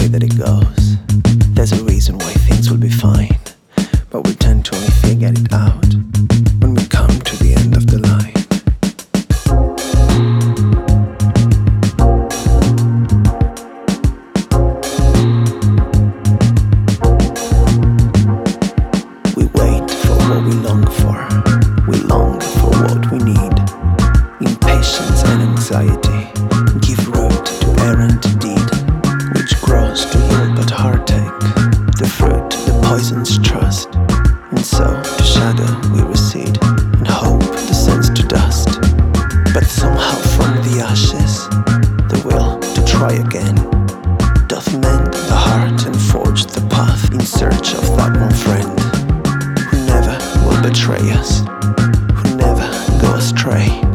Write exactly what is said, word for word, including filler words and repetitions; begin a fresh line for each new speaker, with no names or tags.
way that it goes. There's a reason why things will be fine, but we tend to only figure it out when we come to the end of the line. We wait for what we long for. We long for what we need. Impatience and anxiety give root to errant deed, which grows to yield but heartache. The fruit, the poison's trust. And so to shadow we recede, and hope descends to dust. But somehow from the ashes, the will to try again doth mend the heart and forge the path in search of that one friend who never will betray us, who never go astray.